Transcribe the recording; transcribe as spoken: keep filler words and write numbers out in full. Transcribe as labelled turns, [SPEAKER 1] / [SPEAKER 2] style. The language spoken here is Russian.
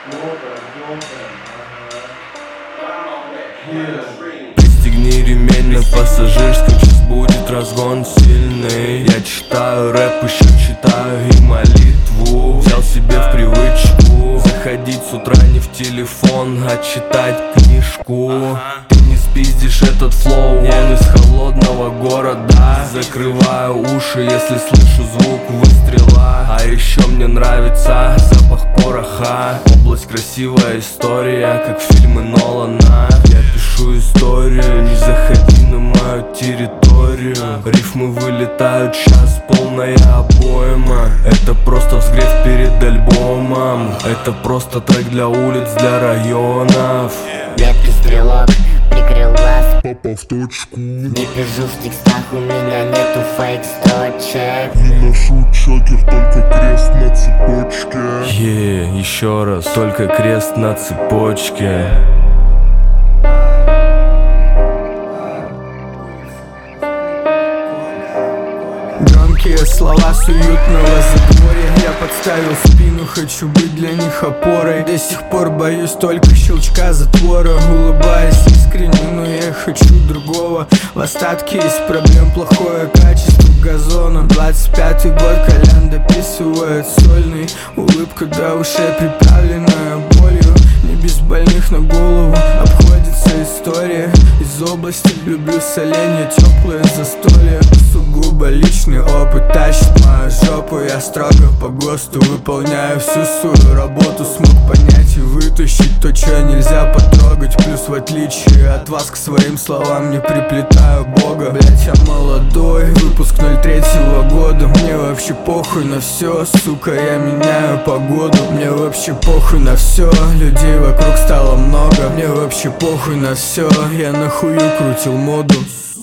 [SPEAKER 1] Пристегни ремень на пассажирском, сейчас будет разгон сильный. Я читаю рэп, еще читаю и молитву. Взял себе в привычку заходить с утра не в телефон, а читать книжку. Ты не спиздишь этот флоу, он из холодного города. Закрываю уши, если слышу звук выстрела. А еще мне нравится запах пороха. Область красивая история, как фильмы Нолана. Я пишу историю, не заходи на мою территорию. Рифмы вылетают, сейчас полная обойма. Это просто взгрев перед альбомом. Это просто трек для улиц, для районов.
[SPEAKER 2] Меткий стрелок, прикрыл глаз,
[SPEAKER 3] попал в точку.
[SPEAKER 2] не пишу в текстах, у меня нету фейк-строчек.
[SPEAKER 3] Не ношу чокер, только крест на цепочке.
[SPEAKER 1] Е, еще раз, только крест на цепочке.
[SPEAKER 4] Громкие слова с уютного задворья. Я подставил спину, хочу быть для них опорой. До сих пор боюсь только щелчка затвора. Улыбаюсь искренне, но я хочу другого. В остатке из проблем плохое качество газона. Двадцать пятый год, Колян дописывает сольный. Улыбка до ушей, приправленная болью. Не без больных на голову обходится история из области. Люблю соленья, теплые застолья. Сугубо личный опыт тащит мою жопу. Я строго по ГОСТу выполняю всю свою работу. Смог понять и вытащить то, что нельзя потрогать. Плюс в отличие от вас к своим словам не приплетаю Бога. Блять, я молодой, выпуск ноль третьего года. Мне вообще похуй на все, сука, я меняю погоду. Мне вообще похуй на все, людей вокруг стало много. Мне вообще похуй на все, я нахую крутил моду.